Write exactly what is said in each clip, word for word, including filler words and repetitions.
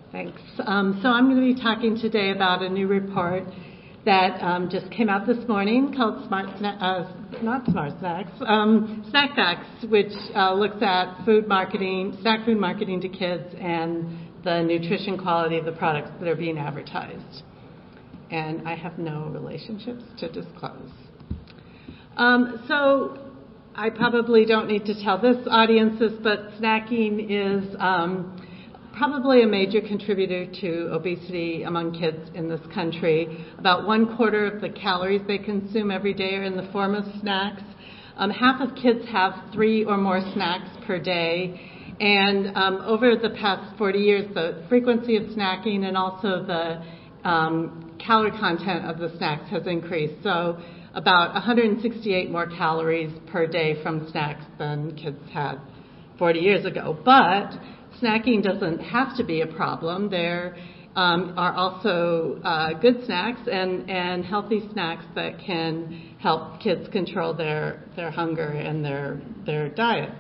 Thanks. Um, so I'm going to be talking today about a new report that um, just came out this morning called Smart Sna- uh, not Smart Snacks, um, Snack Facts, which uh, looks at food marketing, snack food marketing to kids and the nutrition quality of the products that are being advertised. And I have no relationships to disclose. Um, so I probably don't need to tell this audience this, but snacking is um, probably a major contributor to obesity among kids in this country. About one quarter of the calories they consume every day are in the form of snacks. Um, half of kids have three or more snacks per day. And um, over the past forty years, the frequency of snacking and also the um, calorie content of the snacks has increased. So about one hundred sixty-eight more calories per day from snacks than kids had forty years ago. But snacking doesn't have to be a problem. There um, are also uh, good snacks and, and healthy snacks that can help kids control their, their hunger and their, their diets.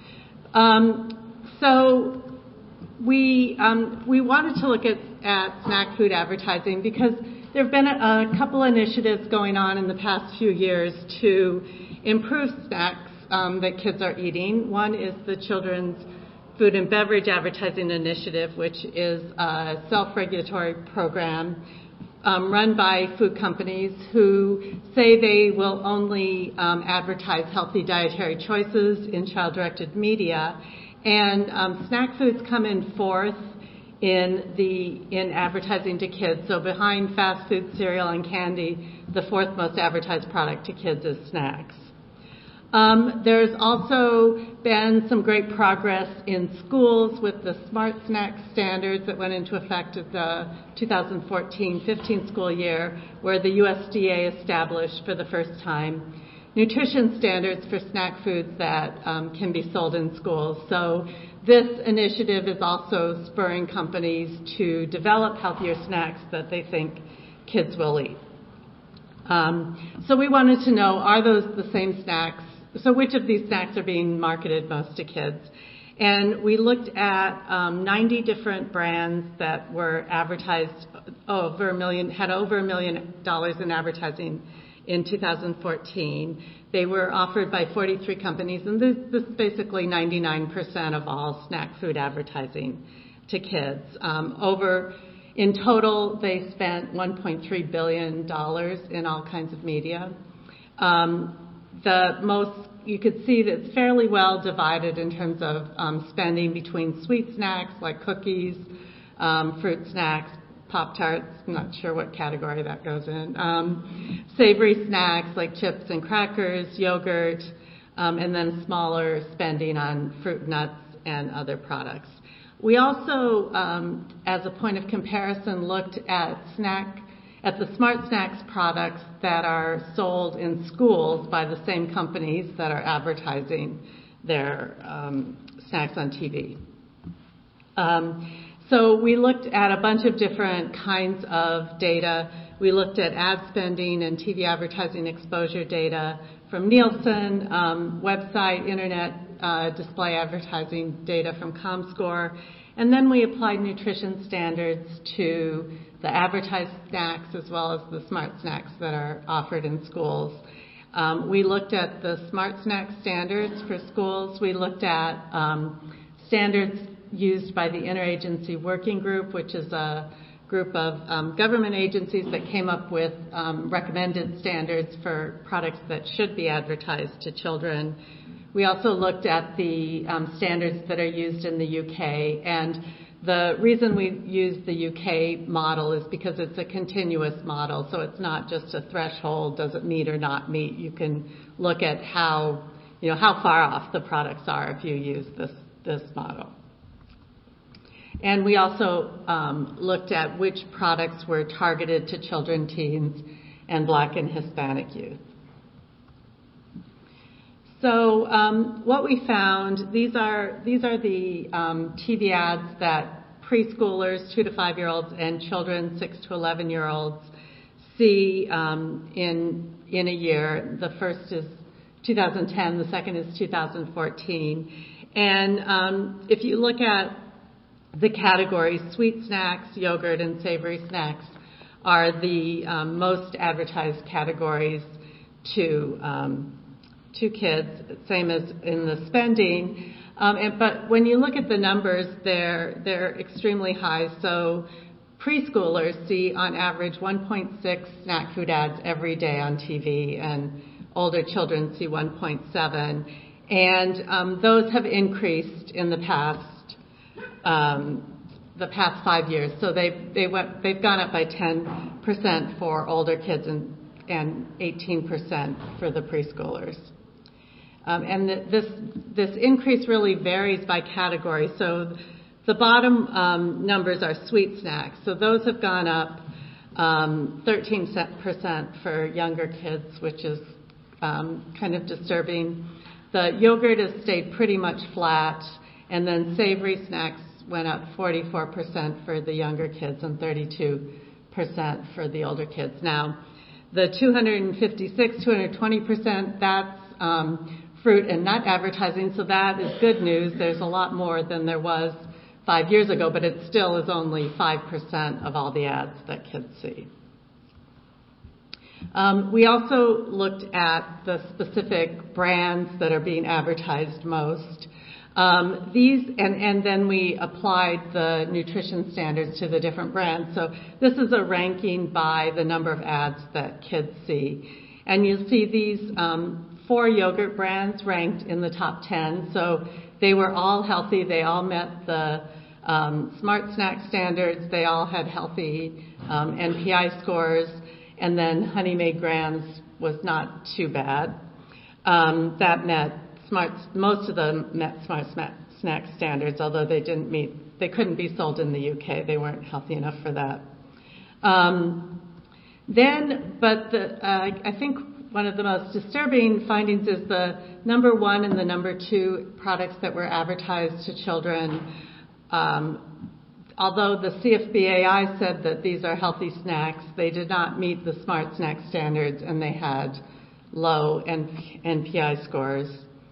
Um, so we, um, we wanted to look at, at snack food advertising because there have been a, a couple initiatives going on in the past few years to improve snacks um, that kids are eating. One is the Children's Food and Beverage Advertising Initiative, which is a self-regulatory program um, run by food companies who say they will only um, advertise healthy dietary choices in child-directed media. And um, snack foods come in fourth in the in advertising to kids. So behind fast food, cereal, and candy, the fourth most advertised product to kids is snacks. Um, there's also been some great progress in schools with the Smart Snacks standards that went into effect at the twenty fourteen fifteen school year, where the U S D A established for the first time nutrition standards for snack foods that um, can be sold in schools. So this initiative is also spurring companies to develop healthier snacks that they think kids will eat. Um, so we wanted to know, are those the same snacks? So which of these snacks are being marketed most to kids? And we looked at um, ninety different brands that were advertised over a million, had over a million dollars in advertising in two thousand fourteen. They were offered by forty-three companies, and this, this is basically ninety-nine percent of all snack food advertising to kids. Um, over, in total, they spent one point three billion dollars in all kinds of media. Um, the most, you could see that it's fairly well divided in terms of um, spending between sweet snacks like cookies, um, fruit snacks, Pop-Tarts, I'm not sure what category that goes in, um, savory snacks like chips and crackers, yogurt, um, and then smaller spending on fruit, nuts, and other products. We also, um, as a point of comparison, looked at snack, at the Smart Snacks products that are sold in schools by the same companies that are advertising their um, snacks on T V. Um, So we looked at a bunch of different kinds of data. We looked at ad spending and T V advertising exposure data from Nielsen, um, website, internet uh, display advertising data from ComScore, and then we applied nutrition standards to the advertised snacks as well as the smart snacks that are offered in schools. Um, we looked at the smart snack standards for schools. We looked at um, standards used by the Interagency Working Group, which is a group of um, government agencies that came up with um, recommended standards for products that should be advertised to children. We also looked at the um, standards that are used in the U K, and the reason we use the U K model is because it's a continuous model, so it's not just a threshold, does it meet or not meet. You can look at how, you know, how far off the products are if you use this, this model. And we also um, looked at which products were targeted to children, teens, and Black and Hispanic youth. So um, what we found, these are these are the um, T V ads that preschoolers, two to five-year-olds, and children, six to eleven-year-olds, see um, in in a year. The first is two thousand ten, the second is two thousand fourteen. And um, if you look at the categories sweet snacks, yogurt, and savory snacks are the um, most advertised categories to um, to kids, same as in the spending. Um, and, but when you look at the numbers, they're they're extremely high. So preschoolers see on average one point six snack food ads every day on T V, and older children see one point seven. And um, those have increased in the past um, the past five years. So they they went they've gone up by ten percent for older kids and and eighteen percent for the preschoolers. Um, and the, this this increase really varies by category. So the bottom um, numbers are sweet snacks. So those have gone up um, thirteen percent for younger kids, which is um, kind of disturbing. The yogurt has stayed pretty much flat, and then savory snacks went up forty-four percent for the younger kids and thirty-two percent for the older kids. Now, the two hundred fifty-six, two hundred twenty percent, that's um, fruit and nut advertising, so that is good news. There's a lot more than there was five years ago, but it still is only five percent of all the ads that kids see. Um, we also looked at the specific brands that are being advertised most. Um, these, and, and then we applied the nutrition standards to the different brands. So this is a ranking by the number of ads that kids see. And you'll see these um, four yogurt brands ranked in the top ten. So they were all healthy. They all met the um, Smart Snack standards. They all had healthy um, N P I scores. And then Honey Made Grams was not too bad. Um, that met Smart, most of them met Smart Snack standards, although they didn't meet, they couldn't be sold in the U K. They weren't healthy enough for that. Um, then, but the, uh, I think one of the most disturbing findings is the number one and the number two products that were advertised to children. Um, although the C F B A I said that these are healthy snacks, they did not meet the Smart Snack standards, and they had low N P I scores.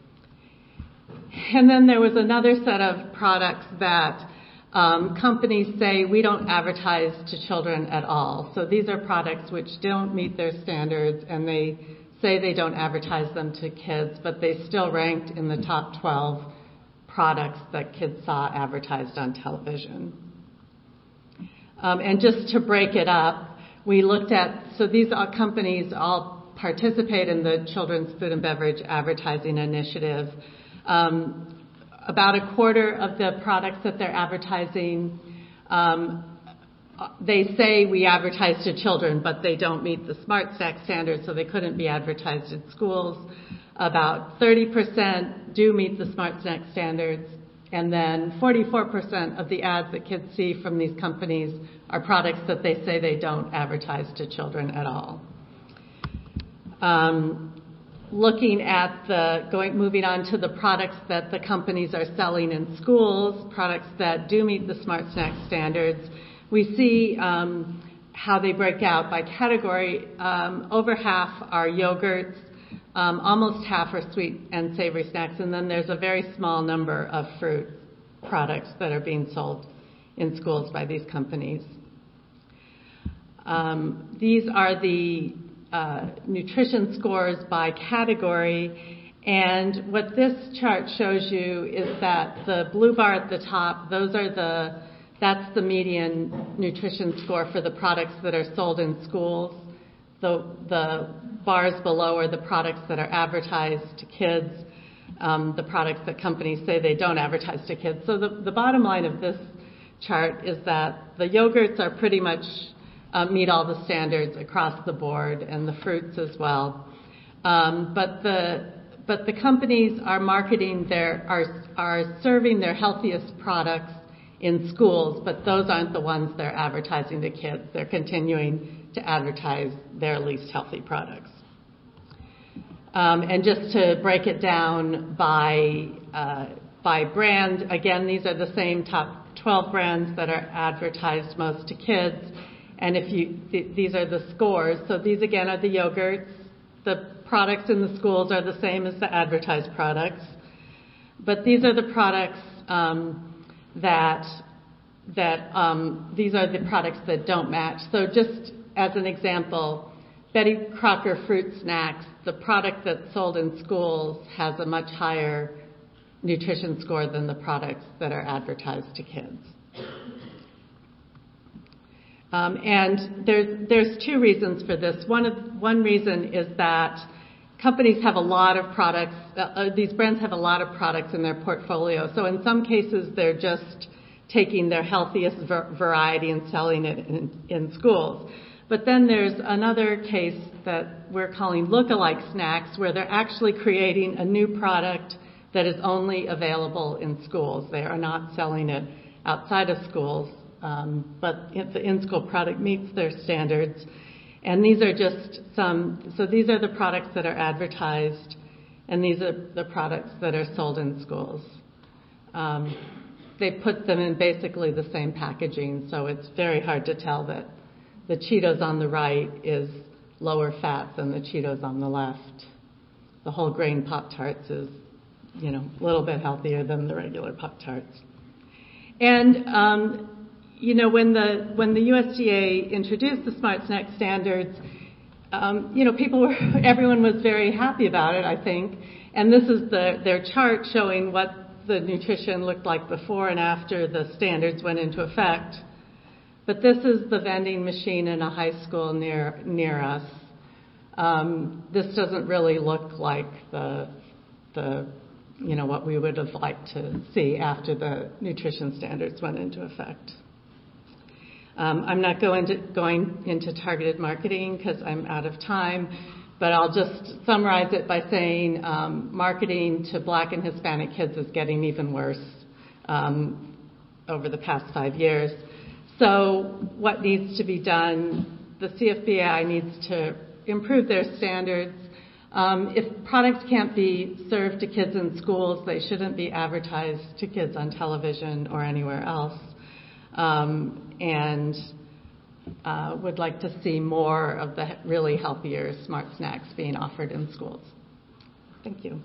And then there was another set of products that um, companies say we don't advertise to children at all. So these are products which don't meet their standards, and they say they don't advertise them to kids, but they still ranked in the top twelve products that kids saw advertised on television. Um, and just to break it up, we looked at, so these all companies all participate in the Children's Food and Beverage Advertising Initiative. Um, about a quarter of the products that they're advertising, um, they say we advertise to children, but they don't meet the Smart Snack standards, so they couldn't be advertised in schools. About thirty percent do meet the Smart Snack standards, and then forty-four percent of the ads that kids see from these companies are products that they say they don't advertise to children at all. Um, Looking at the, going, moving on to the products that the companies are selling in schools, products that do meet the Smart Snack standards, we see um, how they break out by category. Um, over half are yogurts, um, almost half are sweet and savory snacks, and then there's a very small number of fruit products that are being sold in schools by these companies. Um, these are the Uh, nutrition scores by category, and what this chart shows you is that the blue bar at the top, those are the, that's the median nutrition score for the products that are sold in schools. The, the bars below are the products that are advertised to kids, um, the products that companies say they don't advertise to kids. So the, the bottom line of this chart is that the yogurts are pretty much Uh, meet all the standards across the board, and the fruits as well. Um, but the but the companies are marketing their are are serving their healthiest products in schools, but those aren't the ones they're advertising to kids. They're continuing to advertise their least healthy products. Um, and just to break it down by uh, by brand, again, these are the same top twelve brands that are advertised most to kids. And if you, th- these are the scores. So these again are the yogurts. The products in the schools are the same as the advertised products. But these are the products um, that that um, these are the products that don't match. So just as an example, Betty Crocker fruit snacks, the product that's sold in schools has a much higher nutrition score than the products that are advertised to kids. Um, and there's there's two reasons for this. One of, one reason is that companies have a lot of products. Uh, uh, these brands have a lot of products in their portfolio. So in some cases, they're just taking their healthiest ver- variety and selling it in, in schools. But then there's another case that we're calling lookalike snacks, where they're actually creating a new product that is only available in schools. They are not selling it outside of schools, um, but if the in-school product meets their standards. And these are just some, so these are the products that are advertised, and these are the products that are sold in schools. Um, they put them in basically the same packaging, so it's very hard to tell that the Cheetos on the right is lower fat than the Cheetos on the left. The whole grain Pop-Tarts is, you know, a little bit healthier than the regular Pop-Tarts. And, um, you know, when the when the U S D A introduced the Smart Snack standards, um, you know, people were, everyone was very happy about it, I think. And this is the, their chart showing what the nutrition looked like before and after the standards went into effect. But this is the vending machine in a high school near near us. Um, this doesn't really look like the the you know what we would have liked to see after the nutrition standards went into effect. Um, I'm not going to going into targeted marketing because I'm out of time, but I'll just summarize it by saying um, marketing to Black and Hispanic kids is getting even worse um, over the past five years. So what needs to be done? The C F B I needs to improve their standards. Um, if products can't be served to kids in schools, they shouldn't be advertised to kids on television or anywhere else. Um, and uh, would like to see more of the really healthier smart snacks being offered in schools. Thank you.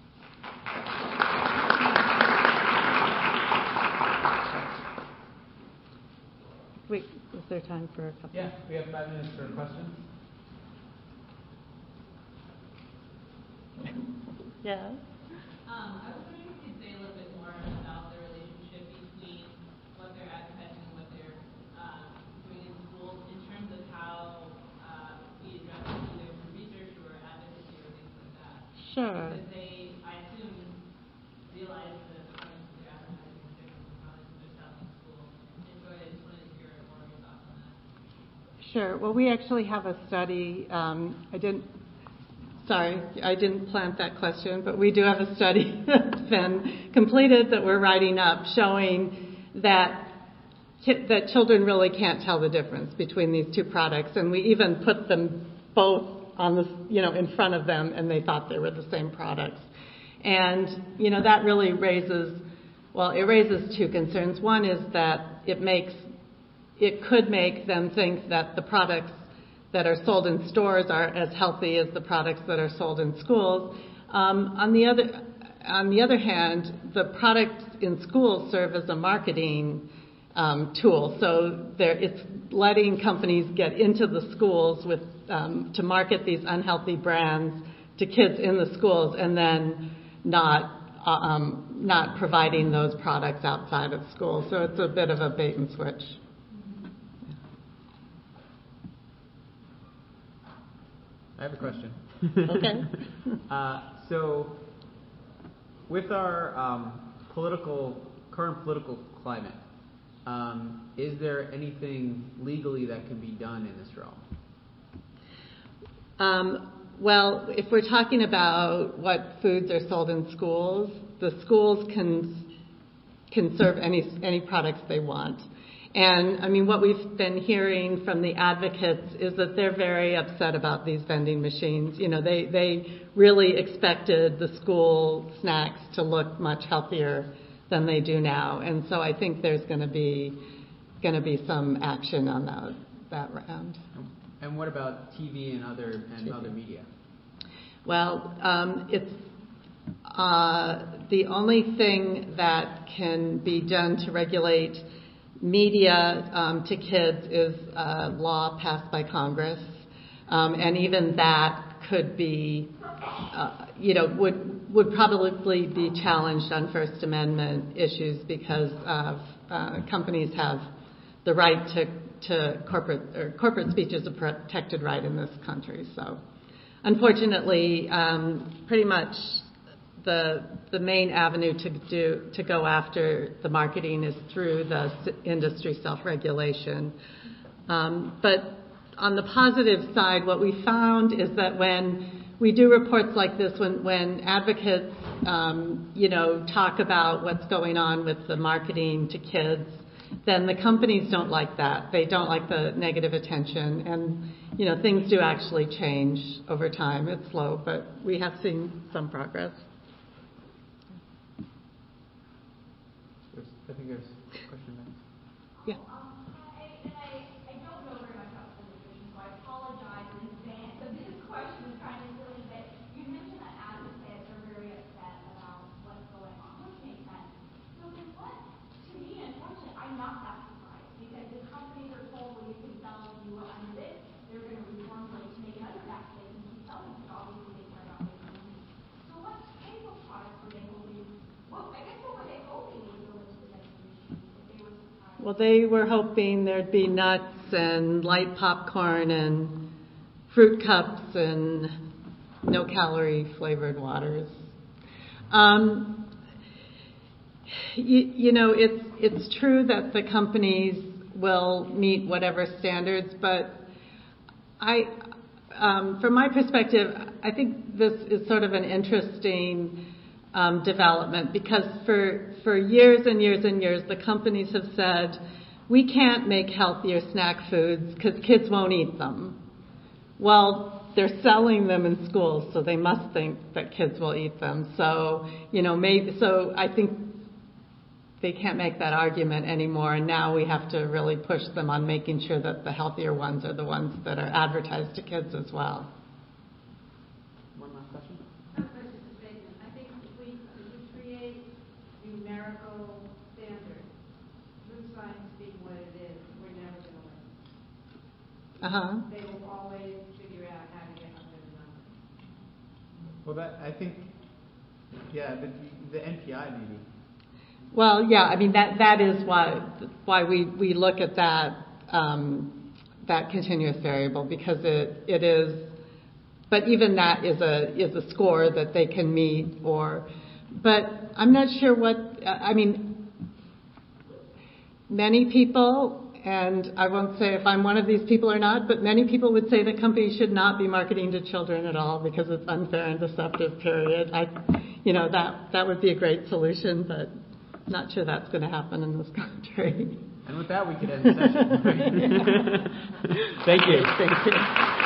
Wait, is there time for a couple? Yeah, we have five minutes for questions. Yeah. Um, I was wondering if you could say a little bit more about the relationship between what they're advertising and what they're uh, doing in schools in terms of how uh, we address it either through research or advocacy or things like that. Sure. Because they, I assume, realize that the products that they're advertising are different from products that they're selling in school. And so I just wanted to hear more of your thoughts on that. Sure. Well, we actually have a study. Um, I didn't. Sorry, I didn't plant that question, but we do have a study that's been completed that we're writing up showing that that children really can't tell the difference between these two products, and we even put them both on the, you know, in front of them, and they thought they were the same products. And, you know, that really raises, well, it raises two concerns. One is that it makes, it could make them think that the products that are sold in stores are as healthy as the products that are sold in schools. Um, on the other, on the other hand, the products in schools serve as a marketing um, tool. So there, it's letting companies get into the schools with um, to market these unhealthy brands to kids in the schools, and then not um, not providing those products outside of school. So it's a bit of a bait and switch. I have a question. Okay. uh, so, with our um, political current political climate, um, is there anything legally that can be done in this realm? Um, well, if we're talking about what foods are sold in schools, the schools can can serve any any products they want. And, I mean, what we've been hearing from the advocates is that they're very upset about these vending machines. You know, they, they really expected the school snacks to look much healthier than they do now. And so I think there's going to be going to be some action on that, that round. And what about T V and other and T V. Other media? Well, um, it's uh, the only thing that can be done to regulate media um, to kids is a law passed by Congress, um, and even that could be, uh, you know, would would probably be challenged on First Amendment issues because of uh, companies have the right to to corporate or corporate speech is a protected right in this country. So, unfortunately, um, pretty much the the main avenue to do to go after the marketing is through the industry self-regulation. Um, but on the positive side, what we found is that when we do reports like this, when when advocates, um, you know, talk about what's going on with the marketing to kids, then the companies don't like that. They don't like the negative attention, and you know, things do actually change over time. It's slow, but we have seen some progress. There's, I think there's a question there. Yeah. Um, I, and I, I don't know very much about the nutrition, so I apologize in advance. But this question is kind of silly, but you mentioned that advocates are very upset about what's going on, which makes sense. So then what, to me, unfortunately, I'm not that surprised, because the companies are told, well, you can sell you under this, they're going to reformulate to make another basket and keep selling, because obviously they care about making money. So what type of products were they hoping, well, I guess what were they hoping would go into the distribution if they were surprised? Well, they were hoping there'd be nuts and light popcorn and fruit cups and no-calorie flavored waters. Um, you, you know, it's it's true that the companies will meet whatever standards, but I, um, from my perspective, I think this is sort of an interesting um, development because for for years and years and years, the companies have said, we can't make healthier snack foods because kids won't eat them. Well, they're selling them in schools, so they must think that kids will eat them. So, you know, maybe, so I think they can't make that argument anymore, and now we have to really push them on making sure that the healthier ones are the ones that are advertised to kids as well. One last question. Not a question, it's a statement. I think if we, if we create numerical standards, food science being what it is, we're never going to learn. Uh-huh. They will always figure out how to get under the numbers. Well, that I think, yeah, the, the N P I maybe. Well, yeah, I mean, that that is why why we, we look at that um, that continuous variable, because it, it is, but even that is a is a score that they can meet, or, but I'm not sure what, I mean, many people, and I won't say if I'm one of these people or not, but many people would say the company should not be marketing to children at all because it's unfair and deceptive, period. I, you know, that that would be a great solution, but not sure that's going to happen in this country. And with that, we could end the session. Thank you. Thank you.